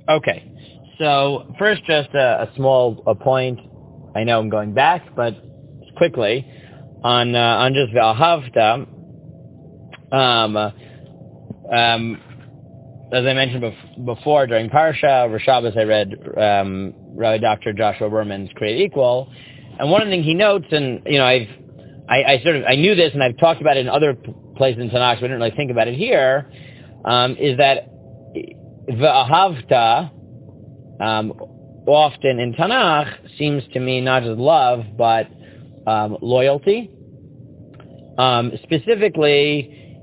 Okay. So first, just a small point. I know I'm going back, but quickly on just V'ahavta. As I mentioned before, during Parsha, Rosh Hashanah, I read Rabbi Dr. Joshua Berman's Create Equal, and one of the things he notes, and I knew this, and I've talked about it in other places in Tanakh, so I didn't really think about it here, is that V'ahavta often in Tanakh seems to mean not just love, but loyalty, specifically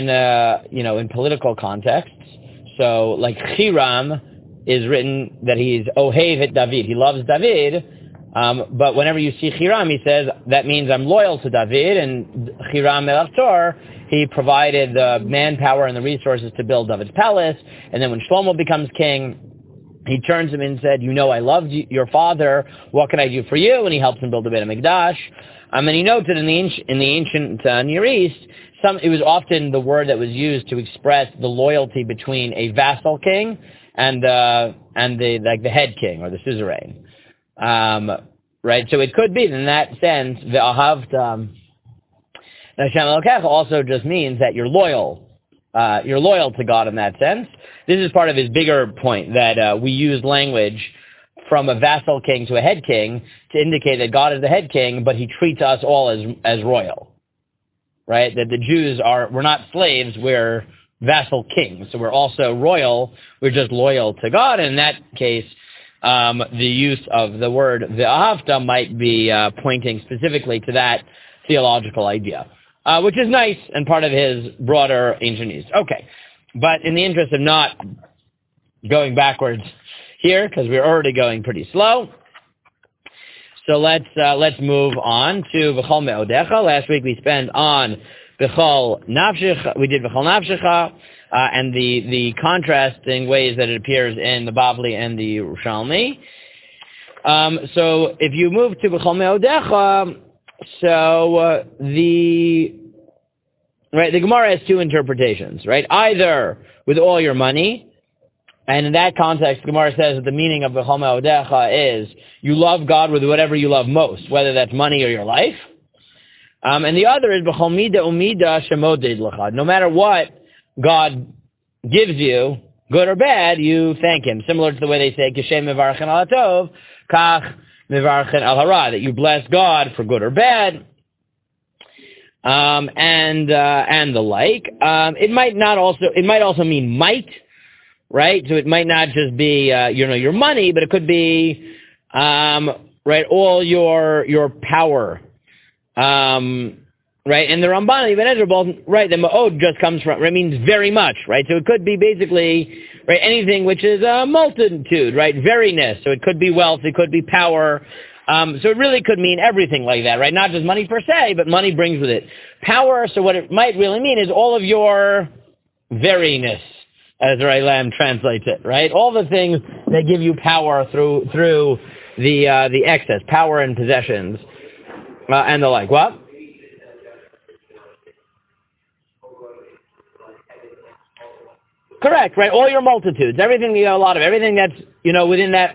in political contexts. So, like Hiram is written that he's Ohev et David. He loves David, but whenever you see Hiram, he says, that means I'm loyal to David, and Hiram Melech Tor, he provided the manpower and the resources to build David's palace, and then when Shlomo becomes king, he turns him and said, I loved your father, what can I do for you? And he helps him build the Beit HaMikdash. And he notes that in the ancient Near East, it was often the word that was used to express the loyalty between a vassal king and the head king or the suzerain. Right? So it could be, in that sense, the Ahavta Hashem Elokecha also just means that you're loyal. You're loyal to God in that sense. This is part of his bigger point that we use language from a vassal king to a head king to indicate that God is the head king, but he treats us all as royal, right? That the Jews we're not slaves, we're vassal kings, so we're also royal, we're just loyal to God. And in that case, the use of the word V'ahavta might be pointing specifically to that theological idea, which is nice and part of his broader ancient East. Okay, but in the interest of not going backwards here, because we're already going pretty slow, so let's move on to V'chol Me'odecha. Last week we spent on V'chol Nafshecha. We did V'chol Nafshecha and the contrasting ways that it appears in the Bavli and the Yerushalmi. So if you move to V'chol Me'odecha, so the Gemara has two interpretations, right? Either with all your money. And in that context, Gemara says that the meaning of V'chol Me'odecha is you love God with whatever you love most, whether that's money or your life. And the other is B'chol Mida Umida Shemoded L'cha. No matter what God gives you, good or bad, you thank Him. Similar to the way they say Kishem Mevarchen Al Tov, Kach Mevarchen Al Hara, that you bless God for good or bad, and the like. It might also mean might. Right, so it might not just be your money, but it could be all your power, right? And the Ramban and Ibn Ezra both the ma'od just comes from means very much, right? So it could be basically anything which is a multitude, right? Veryness. So it could be wealth, it could be power. So it really could mean everything like that, right? Not just money per se, but money brings with it power. So what it might really mean is all of your veryness, as Raylam translates it, right? All the things that give you power through the excess, power and possessions, and the like. What? Correct, right? All your multitudes, everything a lot of, everything that's within that.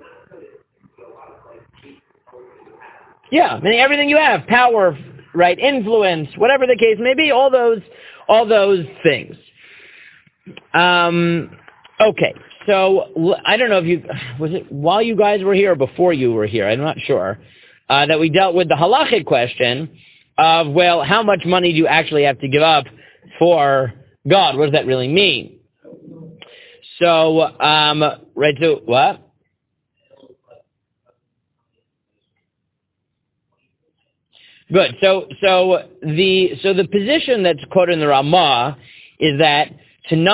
Yeah, meaning everything you have, power, right? Influence, whatever the case may be, all those things. Okay, so I don't know if was it while you guys were here or before you were here, I'm not sure, that we dealt with the halachic question of, well, how much money do you actually have to give up for God? What does that really mean? So, so what? Good. So the position that's quoted in the Ramah is that in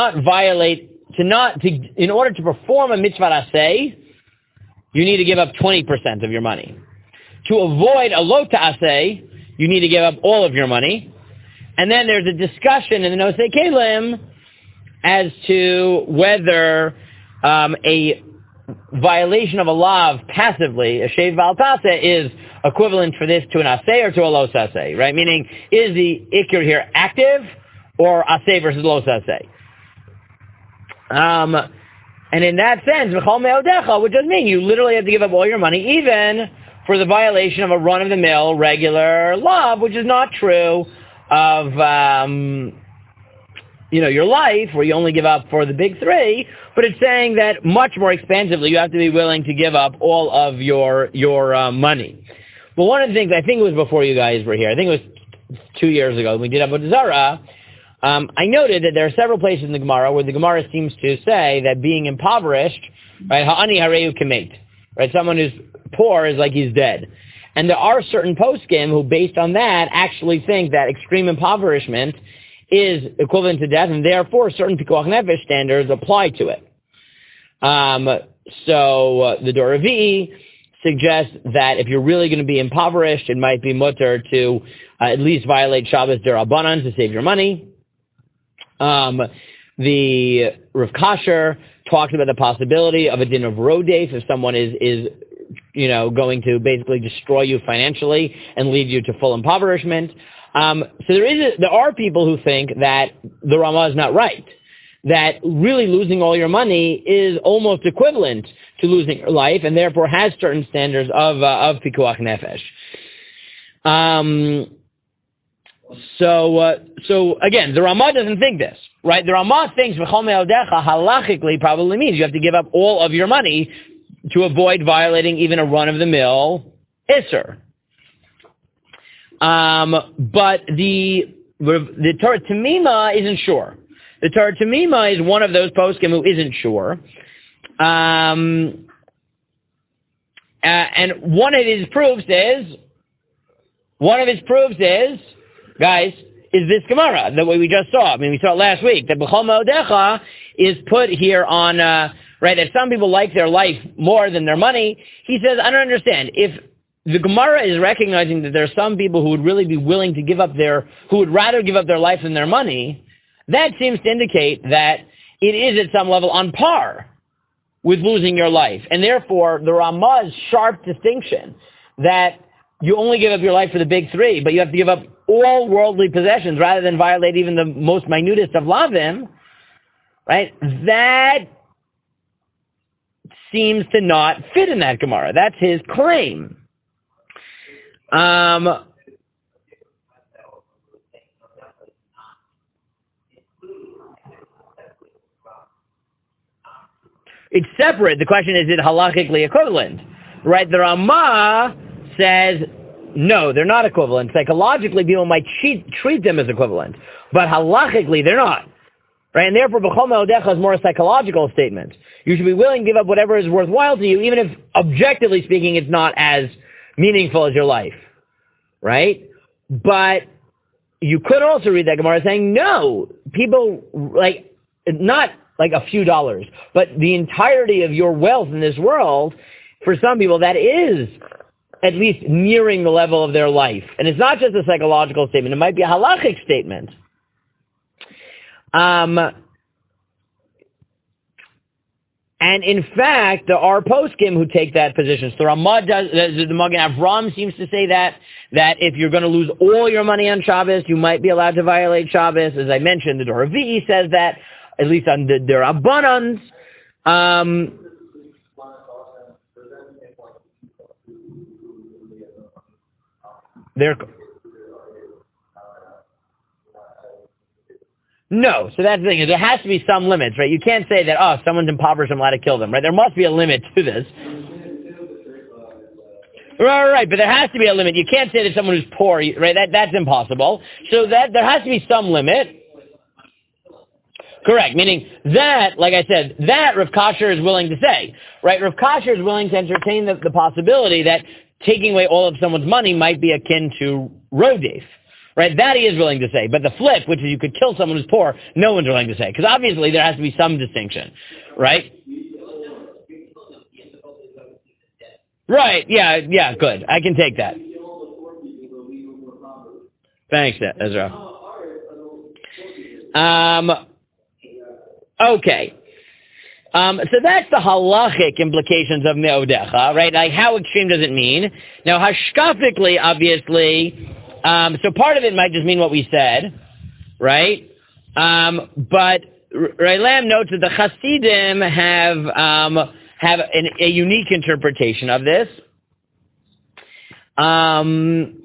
order to perform a mitzvah aseh, you need to give up 20% of your money. To avoid a lo ta'aseh, you need to give up all of your money. And then there's a discussion in the Nosei Kelim as to whether a violation of a law passively, a shev val taseh, is equivalent for this to an aseh or to a lo aseh, right? Meaning, is the ikr here active or aseh versus lo aseh? And in that sense, V'chol me'odecha would just mean you literally have to give up all your money, even for the violation of a run-of-the-mill regular law, which is not true of, your life, where you only give up for the big three, but it's saying that much more expansively, you have to be willing to give up all of your money. But one of the things, I think it was before you guys were here, I think it was 2 years ago, when we did Avodah Zarah, I noted that there are several places in the Gemara where the Gemara seems to say that being impoverished, right, ha'ani hareu kamet, right, someone who's poor is like he's dead. And there are certain poskim who, based on that, actually think that extreme impoverishment is equivalent to death, and therefore certain pikuach nefesh standards apply to it. So the Dor Revi'i suggests that if you're really going to be impoverished, it might be mutter to at least violate Shabbos D'Rabbanan to save your money. The Rav Kasher talks about the possibility of a din of rodef if someone is going to basically destroy you financially and lead you to full impoverishment. So there are people who think that the Ramah is not right, that really losing all your money is almost equivalent to losing your life, and therefore has certain standards of pikuach nefesh. So again, the Ramah doesn't think this, right? The Ramah thinks v'chol me'odecha halachically probably means you have to give up all of your money to avoid violating even a run-of-the-mill Isser. But the Torah Tamima isn't sure. The Torah Tamima is one of those poskim who isn't sure. And one of his proofs is, guys, is this Gemara, the way we just saw. I mean, we saw it last week, that B'chol Me'odecha is put here on, right, if some people like their life more than their money, he says, I don't understand. If the Gemara is recognizing that there are some people who would really be willing to who would rather give up their life than their money, that seems to indicate that it is at some level on par with losing your life. And therefore, the Ramah's sharp distinction that you only give up your life for the big three, but you have to give up all worldly possessions rather than violate even the most minutest of lavim, right? That seems to not fit in that Gemara. That's his claim. It's separate. The question is it halachically equivalent? Right? The Ramah says, no, they're not equivalent. Psychologically, people might treat them as equivalent. But halachically, they're not. Right? And therefore, B'chol Me'odecha is more a psychological statement. You should be willing to give up whatever is worthwhile to you, even if, objectively speaking, it's not as meaningful as your life. Right? But you could also read that Gemara saying, no, people, not like a few dollars, but the entirety of your wealth in this world, for some people, that is at least nearing the level of their life. And it's not just a psychological statement. It might be a halachic statement. And in fact, there are poskim who take that position. So Ramah does, the Magen Avram seems to say that if you're going to lose all your money on Shabbos, you might be allowed to violate Shabbos. As I mentioned, the Dor Revi'i says that, at least on the Rabbanans. No, so that's the thing. There has to be some limits, right? You can't say that, if someone's impoverished, I'm allowed to kill them, right? There must be a limit to this. Right, but there has to be a limit. You can't say that someone who's poor, right? That's impossible. So that there has to be some limit. Correct, meaning that, like I said, that Rav Kasher is willing to say, right? Rav Kasher is willing to entertain the possibility that taking away all of someone's money might be akin to rodef, right? That he is willing to say. But the flip, which is you could kill someone who's poor, no one's willing to say. Because obviously there has to be some distinction, right? Right, yeah, good. I can take that. Thanks, Ezra. Okay. So that's the halachic implications of me'odecha, right? Like, how extreme does it mean? Now, hashkafically, obviously, so part of it might just mean what we said, right? But Lam notes that the Hasidim have a unique interpretation of this. And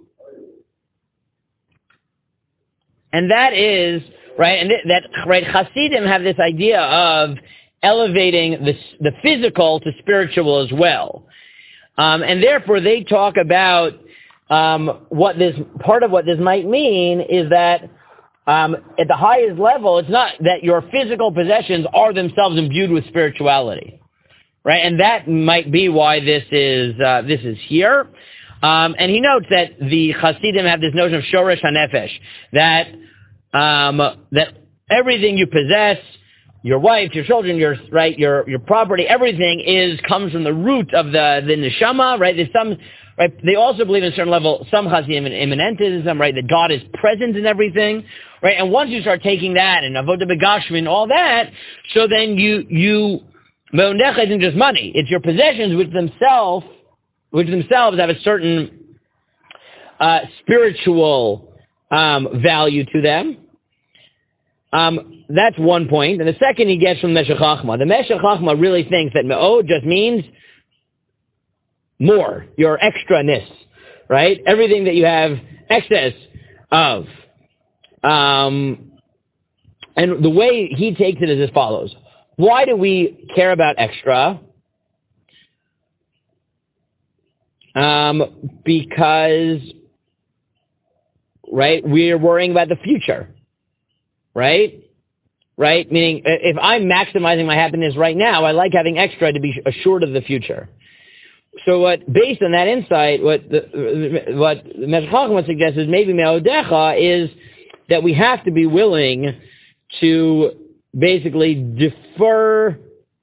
that is, Hasidim have this idea of elevating the physical to spiritual as well. And therefore they talk about, what this might mean is that, at the highest level, it's not that your physical possessions are themselves imbued with spirituality. Right? And that might be why this is here. And he notes that the Hasidim have this notion of shoresh hanefesh, that everything you possess, your wife, your children, your property, everything comes from the root of the neshama, right? They also believe in a certain level, some Hasidim in immanentism, right? That God is present in everything, right? And once you start taking that and avodah begashmi and all that, so then you me'onecha isn't just money; it's your possessions, which themselves have a certain spiritual value to them. That's one point. And the second he gets from Meshech Chochmah. The Meshech Chochmah really thinks that me'od just means more, your extraness, right? Everything that you have excess of. And the way he takes it is as follows. Why do we care about extra? Because, right, we're worrying about the future, right? Right? Meaning, if I'm maximizing my happiness right now, I like having extra to be assured of the future. So based on that insight, what Meshech Chochmah suggests is maybe me'odecha is that we have to be willing to basically defer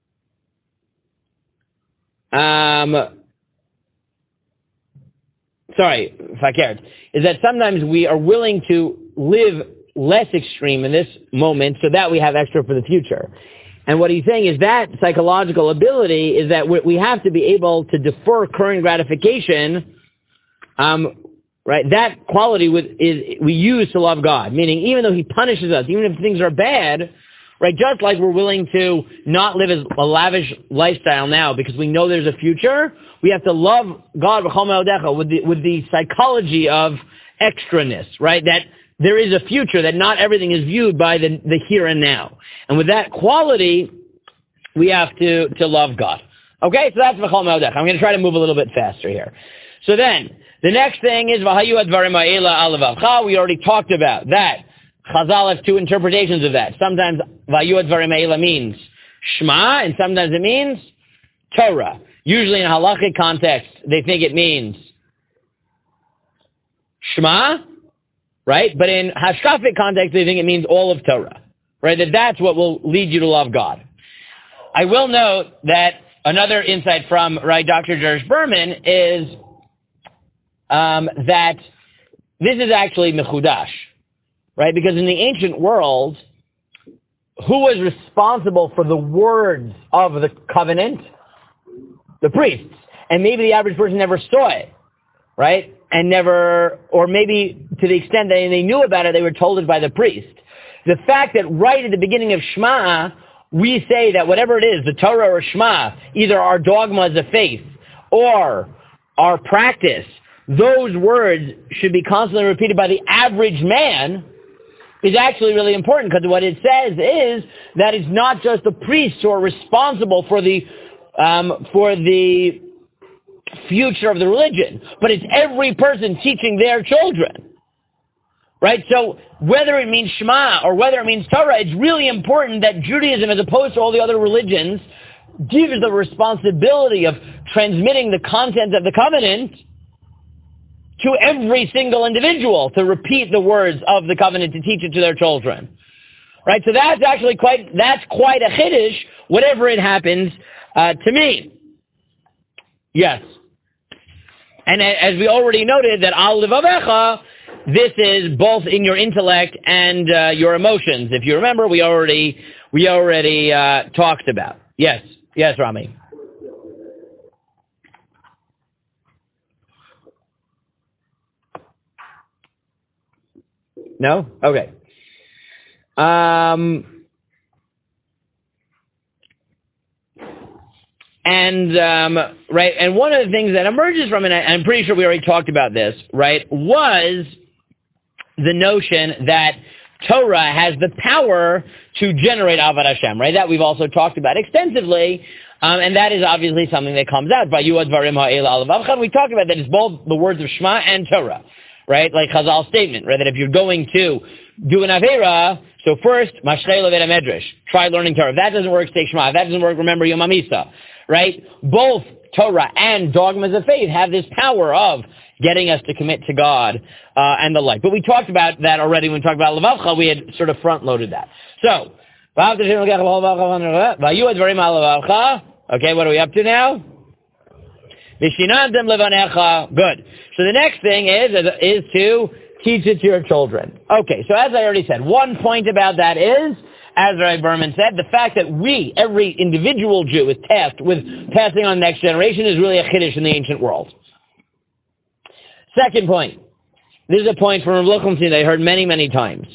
fakert, is that sometimes we are willing to live less extreme in this moment so that we have extra for the future. And what he's saying is that psychological ability is that we have to be able to defer current gratification, right? That quality we use to love God, meaning even though he punishes us, even if things are bad, right? Just like we're willing to not live a lavish lifestyle now because we know there's a future, we have to love God with the psychology of extraness, right? That there is a future, that not everything is viewed by the here and now. And with that quality, we have to love God. Okay, so that's V'chol Me'odecha. I'm going to try to move a little bit faster here. So then, the next thing is V'hayu advarim ha'ela al levavcha. We already talked about that. Chazal have two interpretations of that. Sometimes V'hayu advarim ha'ela means Shema, and sometimes it means Torah. Usually in halachic context, they think it means Shema, right? But in hashkafic context, they think it means all of Torah, right? That's what will lead you to love God. I will note that another insight from Dr. Jersh Berman is that this is actually mechudash, right? Because in the ancient world, who was responsible for the words of the covenant? The priests. And maybe the average person never saw it, right? And never, or maybe to the extent that they knew about it, they were told it by the priest. The fact that right at the beginning of Shema, we say that whatever it is, the Torah or Shema, either our dogmas of faith or our practice, those words should be constantly repeated by the average man, is actually really important, because what it says is that it's not just the priests who are responsible for the future of the religion, but it's every person teaching their children. Right? So whether it means Shema or whether it means Torah, it's really important that Judaism, as opposed to all the other religions, gives the responsibility of transmitting the content of the covenant to every single individual, to repeat the words of the covenant, to teach it to their children. Right? So that's actually quite a chiddush, whatever it happens to mean. Yes. And as we already noted, that al levavecha, this is both in your intellect and your emotions. If you remember, we already talked about. Yes, Rami. No? Okay. And, right, and one of the things that emerges from it, and I'm pretty sure we already talked about this, right, was the notion that Torah has the power to generate Avad Hashem, right? That we've also talked about extensively, and that is obviously something that comes out by Yuad Varim Ha'el Alavavcha. We talked about that it's both the words of Shema and Torah, right? Like Chazal's statement, right? That if you're going to do an Avera, so first, Mashnei Levei Medrash, try learning Torah. If that doesn't work, say Shema. If that doesn't work, remember Yom HaMisa, right? Both Torah and dogmas of faith have this power of getting us to commit to God and the like. But we talked about that already when we talked about Levavcha. We had sort of front-loaded that. So, okay, what are we up to now? Good. So the next thing is to teach it to your children. Okay, so as I already said, one point about that is, as Rabbi Berman said, the fact that every individual Jew is tasked with passing on the next generation is really a chiddush in the ancient world. Second point. This is a point from Rav Lichtenstein that I heard many, many times.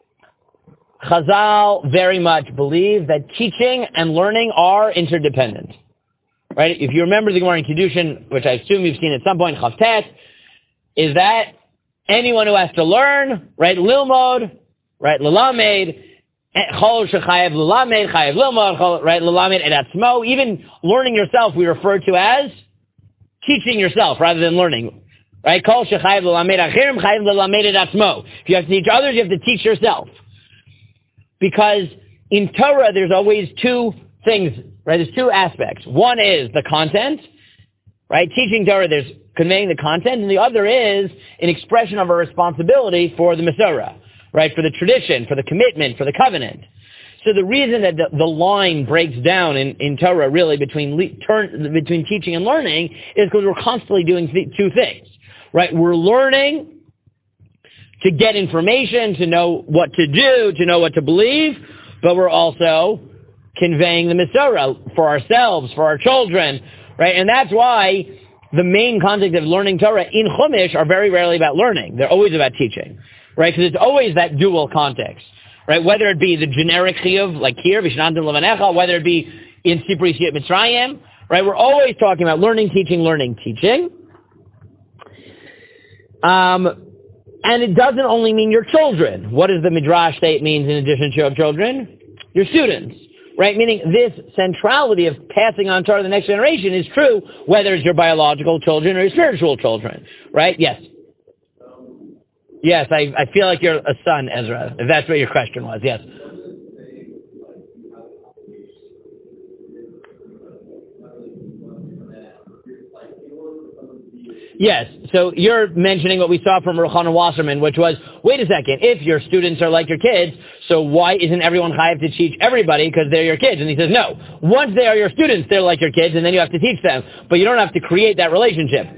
Chazal very much believe that teaching and learning are interdependent. Right? If you remember the Gemara in Kiddushin, which I assume you've seen at some point, Chavtet, is that anyone who has to learn, right, lilmod, right, lelamed, chol shechayev lelamed, chayev lilmod, right, lelamed et atzmo, even learning yourself we refer to as teaching yourself rather than learning. Right? Kol shechayev lelamed achirim, chayev lelamed et atzmo. If you have to teach others, you have to teach yourself. Because in Torah, there's always two things, right? There's two aspects. One is the content, right? Teaching Torah, there's conveying the content, and the other is an expression of a responsibility for the Masorah, right? For the tradition, for the commitment, for the covenant. So the reason that the line breaks down in Torah really between teaching and learning is because we're constantly doing two things, right? We're learning to get information, to know what to do, to know what to believe, but we're also conveying the Masorah for ourselves, for our children, right? And that's why the main context of learning Torah in Chumash are very rarely about learning. They're always about teaching, right? Because it's always that dual context, right? Whether it be the generic chiyuv, like here, Vishnantim Levanecha, whether it be in Sipri Yetziat Mitzrayim, right? We're always talking about learning, teaching, learning, teaching. And it doesn't only mean your children. What does the Midrash say it means in addition to your children? Your students, right? Meaning this centrality of passing on Torah to the next generation is true whether it's your biological children or your spiritual children, right? Yes. Yes, I feel like you're a son, Ezra, if that's what your question was, yes. Yes, so you're mentioning what we saw from Ruchanan Wasserman, which was, wait a second, if your students are like your kids, so why isn't everyone chayav to teach everybody because they're your kids? And he says, no, once they are your students, they're like your kids, and then you have to teach them, but you don't have to create that relationship.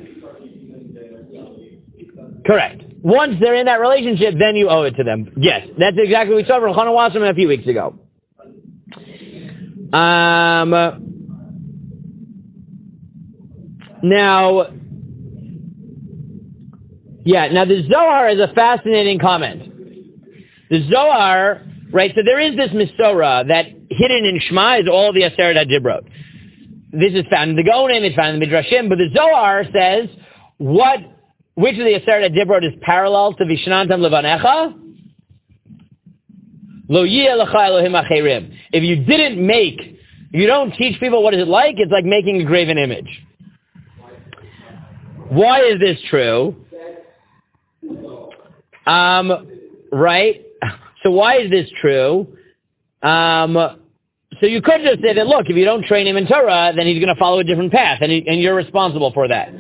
Correct. Once they're in that relationship, then you owe it to them. Yes, that's exactly what we saw from Ruchanan Wasserman a few weeks ago. Now the Zohar is a fascinating comment. The Zohar, right, so there is this Masorah that hidden in Shema is all the Aseret HaDibrot. This is found in the Gaonim, it's found in the Midrashim, but the Zohar says, which of the Aseret HaDibrot is parallel to Vishnantam Levanecha? Lo yeh lecha Elohim acherim. If you don't teach people what is it like, it's like making a graven image. Why is this true? Right? So why is this true? So you could just say that, look, if you don't train him in Torah, then he's going to follow a different path, and you're responsible for that.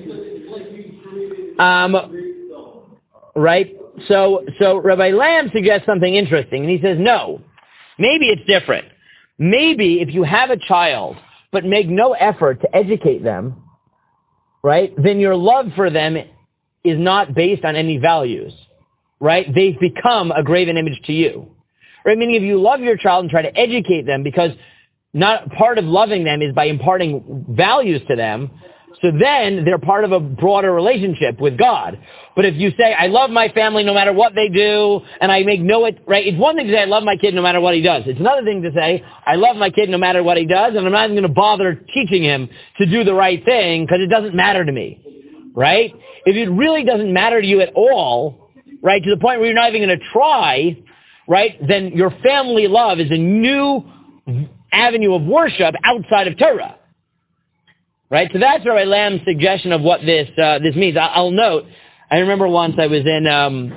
Right? So Rabbi Lamb suggests something interesting, and he says, no, maybe it's different. Maybe if you have a child, but make no effort to educate them, right, then your love for them is not based on any values, right? They've become a graven image to you, right? Meaning if you love your child and try to educate them, because not part of loving them is by imparting values to them, So then they're part of a broader relationship with God. But if you say, I love my family no matter what they do, and I make right? It's one thing to say, I love my kid no matter what he does. It's another thing to say, I love my kid no matter what he does, and I'm not even going to bother teaching him to do the right thing because it doesn't matter to me, right? If it really doesn't matter to you at all, right, to the point where you're not even going to try, right, then your family love is a new avenue of worship outside of Torah. Right, so that's Rabbi Lamb's suggestion of what this means. I'll note. I remember once I was in,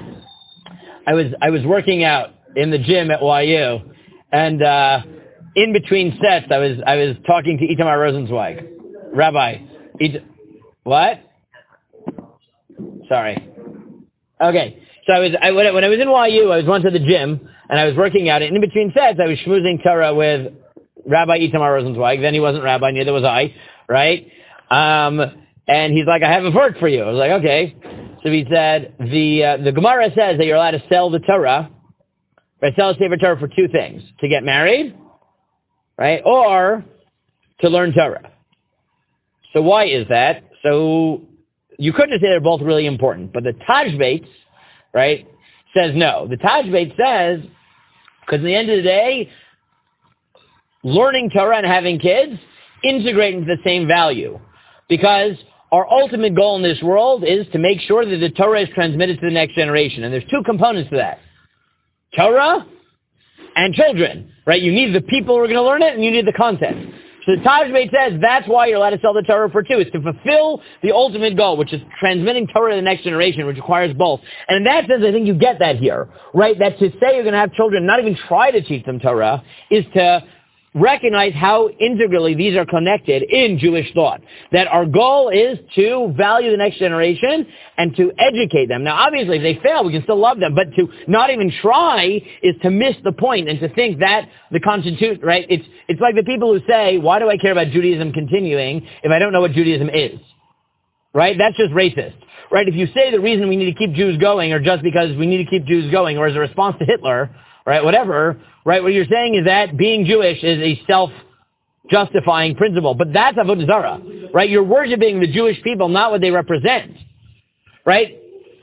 I was working out in the gym at YU, and in between sets, I was talking to Itamar Rosenzweig, Rabbi. What? Sorry. Okay, so when I was in YU, I was once at the gym and I was working out. And in between sets, I was schmoozing Torah with Rabbi Itamar Rosenzweig. Then he wasn't rabbi, neither was I. Right? And he's like, I have a word for you. I was like, okay. So he said, the Gemara says that you're allowed to sell the Torah, right? Sell a Sefer Torah for two things. To get married, right? Or to learn Torah. So why is that? So you could just say they're both really important. But the Tajbeit, right, says no. The Tajbeit says, because at the end of the day, learning Torah and having kids integrate into the same value, because our ultimate goal in this world is to make sure that the Torah is transmitted to the next generation. And there's two components to that. Torah and children, right? You need the people who are going to learn it, and you need the content. So the Tajbeit says that's why you're allowed to sell the Torah for two. It's to fulfill the ultimate goal, which is transmitting Torah to the next generation, which requires both. And in that sense, I think you get that here, right? That to say you're going to have children, not even try to teach them Torah, is to recognize how integrally these are connected in Jewish thought. That our goal is to value the next generation and to educate them. Now, obviously, if they fail, we can still love them, but to not even try is to miss the point and to think that the Constitution, right? It's like the people who say, why do I care about Judaism continuing if I don't know what Judaism is? Right? That's just racist. Right? If you say the reason we need to keep Jews going or just because we need to keep Jews going or as a response to Hitler, right, whatever, right, what you're saying is that being Jewish is a self-justifying principle. But that's Avodah Zarah, right? You're worshiping the Jewish people, not what they represent, right?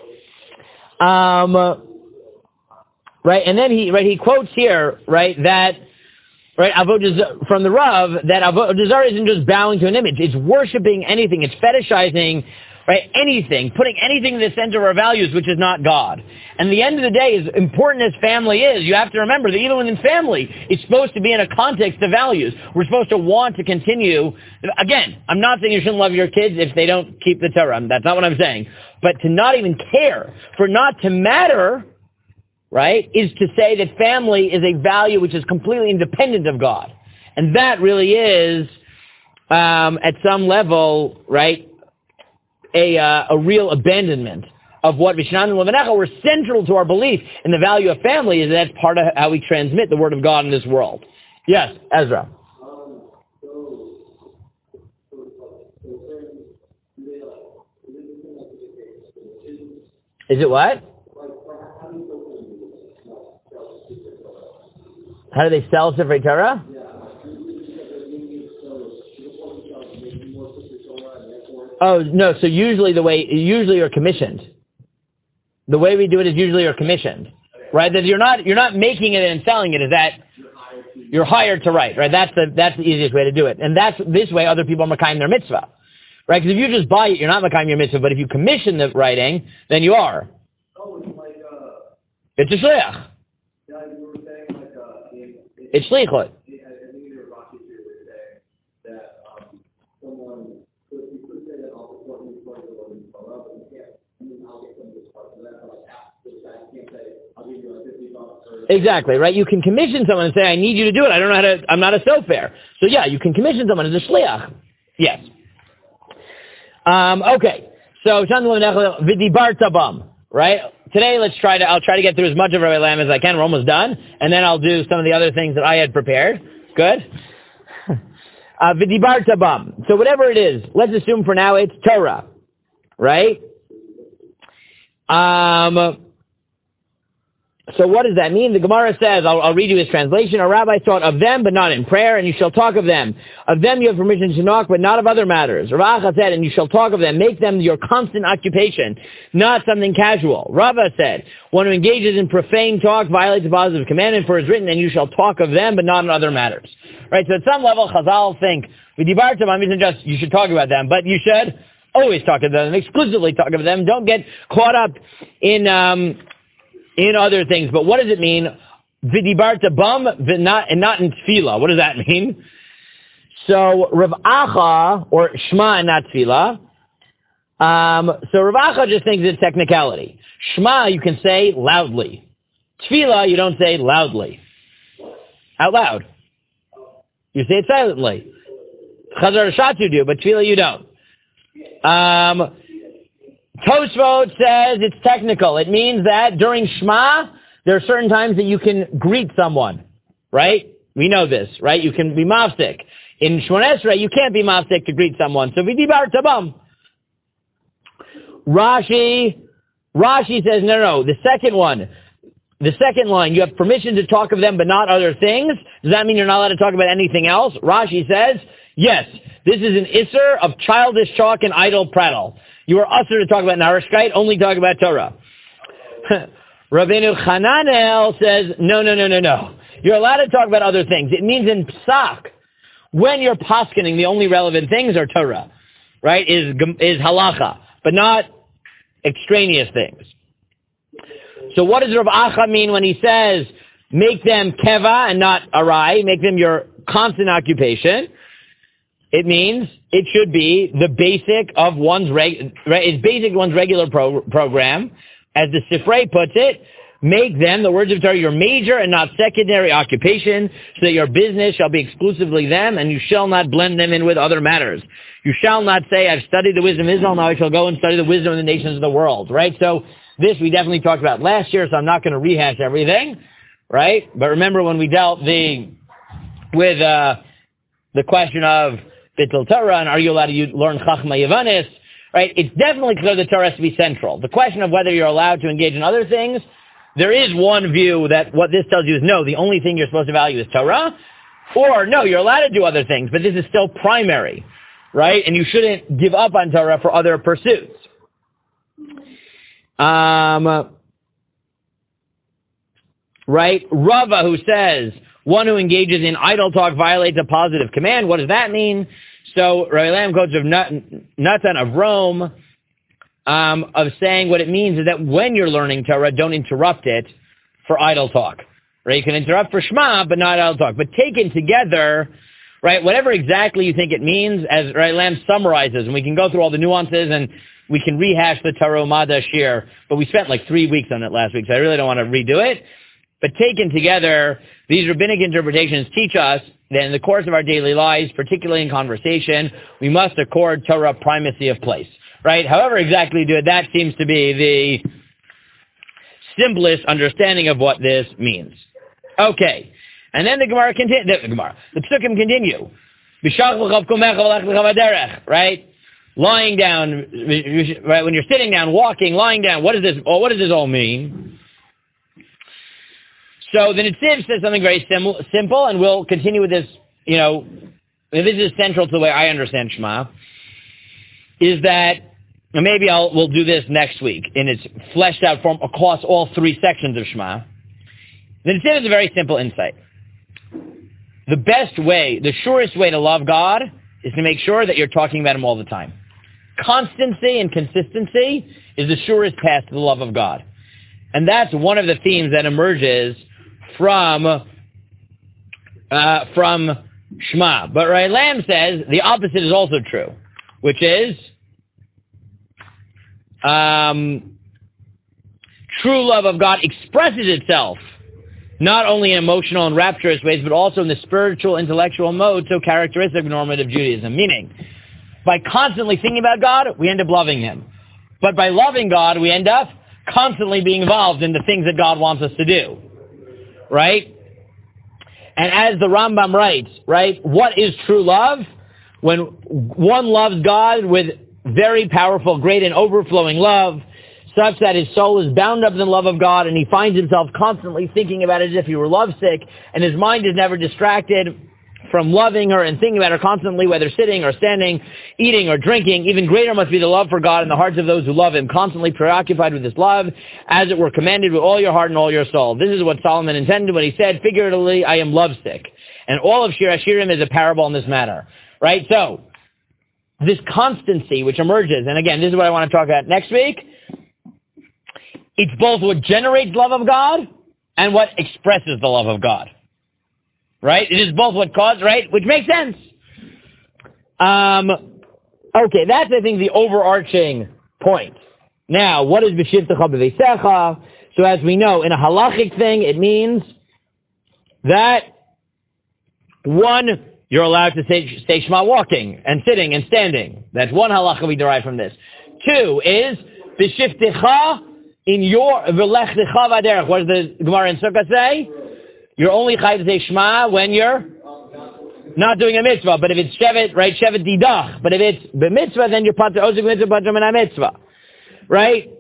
Right, and then he quotes here, right, that, right, from the Rav, that Avodah Zarah isn't just bowing to an image. It's worshiping anything. It's fetishizing, right, anything, putting anything in the center of our values, which is not God. And the end of the day, as important as family is, you have to remember that even within family, it's supposed to be in a context of values. We're supposed to want to continue. Again, I'm not saying you shouldn't love your kids if they don't keep the Torah. That's not what I'm saying. But to not even care, for not to matter, right, is to say that family is a value which is completely independent of God. And that really is, at some level, right, a real abandonment of what Vishnan and Levanecha were central to our belief in the value of family, is that's part of how we transmit the word of God in this world. Yes, Ezra. Is it what? How do they sell Sefer Torah? Oh, no, so usually you're commissioned. The way we do it is usually you're commissioned. Right? That you're not making it and selling it, is that you're hired to write, right? That's the easiest way to do it. And this way other people are makayim their mitzvah. Right? Because if you just buy it, you're not makayim your mitzvah, but if you commission the writing, then you are. It's a shliach. It's shlichut. Exactly, right? You can commission someone and say, I need you to do it. I don't know how to, I'm not a sofer. So yeah, you can commission someone as a shliach. Yes. Okay. So, right? Today, I'll try to get through as much of Rabbi Lam as I can. We're almost done. And then I'll do some of the other things that I had prepared. Good? V'dibar tabam. So whatever it is, let's assume for now it's Torah. Right? So what does that mean? The Gemara says, I'll read you his translation. Our rabbi taught of them, but not in prayer, and you shall talk of them. Of them you have permission to knock, but not of other matters. Rav Acha said, and you shall talk of them. Make them your constant occupation, not something casual. Rava said, one who engages in profane talk violates the positive commandment, for it is written, and you shall talk of them, but not in other matters. Right? So at some level, Chazal think, with Dibartam, isn't just you should talk about them, but you should always talk about them, exclusively talk about them. Don't get caught up in other things. But what does it mean? V'dibarta bam, and not in tefillah. What does that mean? So Rav Acha, or Shema and not tefillah. So Rav Acha just thinks it's technicality. Shema you can say loudly. Tefillah you don't say loudly. Out loud. You say it silently. Chazar Shat you do, but tefillah you don't. Tosfot says it's technical. It means that during Shema, there are certain times that you can greet someone, right? We know this, right? You can be mafsik. In Shmoneh Esrei, you can't be mafsik to greet someone. So v'dibar tabam. Rashi says, no. The second line, you have permission to talk of them, but not other things. Does that mean you're not allowed to talk about anything else? Rashi says, yes. This is an isser of childish talk and idle prattle. You are usher to talk about Narishkeit, only talk about Torah. Rabbeinu Hananel says, no. You're allowed to talk about other things. It means in Psak, when you're paskening, the only relevant things are Torah, right, is halacha, but not extraneous things. So what does Rav Acha mean when he says, make them keva and not arai, make them your constant occupation? It means it should be the basic of one's regular program. As the Sifrei puts it, make them, the words of Torah, your major and not secondary occupation, so that your business shall be exclusively them, and you shall not blend them in with other matters. You shall not say, I've studied the wisdom of Israel, now I shall go and study the wisdom of the nations of the world, right? So this we definitely talked about last year, so I'm not going to rehash everything, right? But remember when we dealt with the question of Bittul Torah, and are you allowed to learn Chachma Yavanis, right? It's definitely clear that Torah has to be central. The question of whether you're allowed to engage in other things, there is one view that what this tells you is no, the only thing you're supposed to value is Torah, or no, you're allowed to do other things, but this is still primary, right? And you shouldn't give up on Torah for other pursuits. Right? Rava, who says, one who engages in idle talk violates a positive command. What does that mean? So Rabbi Lam quotes of Natan of Rome, of saying what it means is that when you're learning Torah, don't interrupt it for idle talk. Right? You can interrupt for Shema, but not idle talk. But taken together, right, whatever exactly you think it means, as Rabbi Lam summarizes, and we can go through all the nuances and we can rehash the Torah Umada Shir, but we spent like 3 weeks on it last week, so I really don't want to redo it. But taken together, these rabbinic interpretations teach us that in the course of our daily lives, particularly in conversation, we must accord Torah primacy of place. Right? However exactly you do it, that seems to be the simplest understanding of what this means. Okay. And then the Psukim continue. Right? Lying down, right? When you're sitting down, walking, lying down, what does this all mean? So the Netziv says something very simple, and we'll continue with this, this is central to the way I understand Shema, is that, and maybe we'll do this next week in its fleshed out form across all 3 sections of Shema. The Netziv is a very simple insight. The best way, the surest way to love God is to make sure that you're talking about Him all the time. Constancy and consistency is the surest path to the love of God. And that's one of the themes that emerges from Shema. But Rai Lam says the opposite is also true, which is true love of God expresses itself not only in emotional and rapturous ways, but also in the spiritual, intellectual mode so characteristic of normative Judaism. Meaning, by constantly thinking about God, we end up loving Him. But by loving God, we end up constantly being involved in the things that God wants us to do. Right? And as the Rambam writes, right, what is true love? When one loves God with very powerful, great, and overflowing love, such that his soul is bound up in the love of God, and he finds himself constantly thinking about it as if he were lovesick, and his mind is never distracted from loving her and thinking about her constantly, whether sitting or standing, eating or drinking. Even greater must be the love for God in the hearts of those who love him, constantly preoccupied with his love, as it were commanded with all your heart and all your soul. This is what Solomon intended when he said, figuratively, I am lovesick. And all of Shir Hashirim is a parable in this matter. Right? So, this constancy which emerges, and again, this is what I want to talk about next week, it's both what generates love of God and what expresses the love of God. Right? It is both what causes, right? Which makes sense. Okay, that's, I think, the overarching point. Now, what is B'shivtecha B'veisecha? So as we know, in a halachic thing, it means that, one, you're allowed to say Shema walking and sitting and standing. That's one halacha we derive from this. Two is B'shivtecha in your V'lech Lecha V'derech. What does the Gemara in Sukkah say? You're only chayav to say Shema when you're not doing a mitzvah. But if it's Shevet, right, Shevet Didach. But if it's b'mitzvah, then you're pater ozik mitzvah, pater min mitzvah. Right?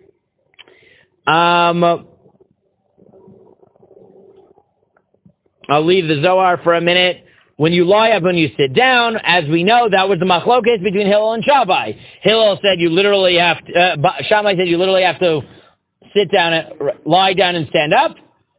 I'll leave the Zohar for a minute. When you lie up, when you sit down, as we know, that was the machlokes between Hillel and Shammai. Hillel said you literally have to, Shammai said you literally have to sit down, lie down and stand up.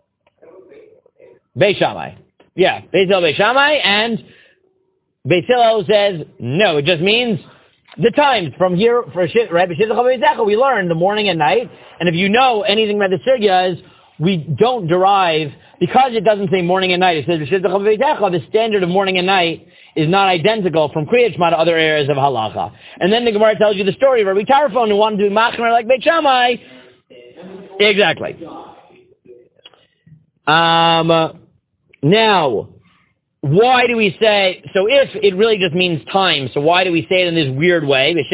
Beis Shammai. Yeah, Beis Hillel, Beis Shammai, and Beis Hillel says, no, it just means the times. From here, for right, we learn the morning and night, and if you know anything about the sugyas, we don't derive, because it doesn't say morning and night, it says the standard of morning and night is not identical from Kriyat Shema to other areas of halacha. And then the Gemara tells you the story of Rabbi Tarfon who wanted to be machmer like Beis Shammai. Exactly. Now, why do we say, so if it really just means time, so why do we say it in this weird way, and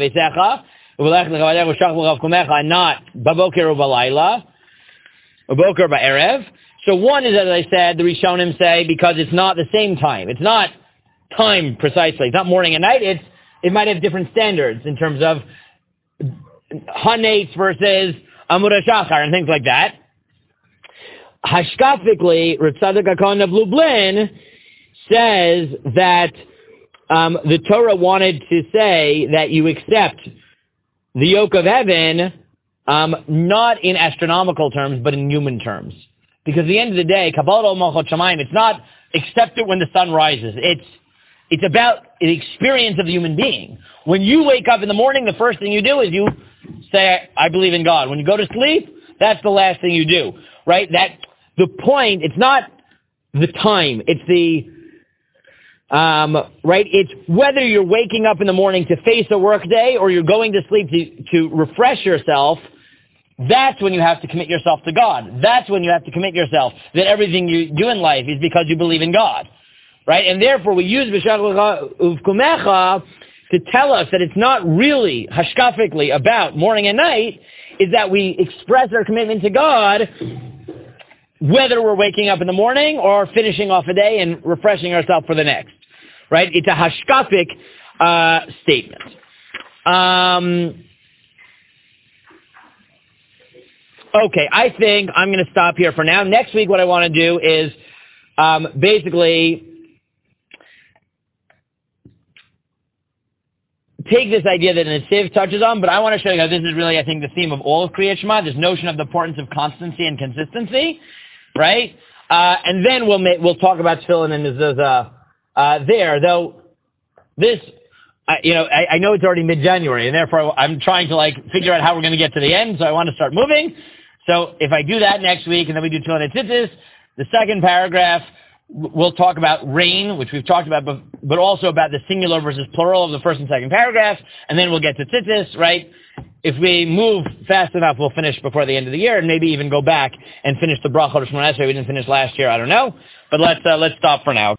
not baboker or balayla, baboker ba'erev? So one is, as I said, the Rishonim say, because it's not the same time. It's not time precisely. It's not morning and night. It might have different standards in terms of Hanetz versus Amud HaShachar and things like that. Hashkafically, Rav Tzadok HaKohen of Lublin says that the Torah wanted to say that you accept the yoke of heaven not in astronomical terms, but in human terms. Because at the end of the day, Kabbalah Malchot Shamayim, it's not accept it when the sun rises. It's about the experience of the human being. When you wake up in the morning, the first thing you do is you say, I believe in God. When you go to sleep, that's the last thing you do. Right? The point, it's not the time, it's the, right, it's whether you're waking up in the morning to face a work day or you're going to sleep to refresh yourself, that's when you have to commit yourself to God. That's when you have to commit yourself that everything you do in life is because you believe in God. Right? And therefore we use B'shach Uvkumecha to tell us that it's not really, hashkafically, about morning and night, is that we express our commitment to God whether we're waking up in the morning or finishing off a day and refreshing ourselves for the next. Right? It's a hashkafic statement. Okay, I think I'm going to stop here for now. Next week what I want to do is basically take this idea that Netziv touches on, but I want to show you how this is really, I think, the theme of all of Kriyat Shema, this notion of the importance of constancy and consistency, right? And then we'll talk about Tefillin and Mezuzah there, though this, I know it's already mid-January, and therefore I'm trying to figure out how we're going to get to the end, so I want to start moving. So if I do that next week, and then we do Tefillin and Tzitzis, the second paragraph, we'll talk about rain, which we've talked about, but also about the singular versus plural of the first and second paragraphs, and then we'll get to tzitzis, right? If we move fast enough, we'll finish before the end of the year, and maybe even go back and finish the bracha of Shmoneh Esrei we didn't finish last year. I don't know, but let's stop for now.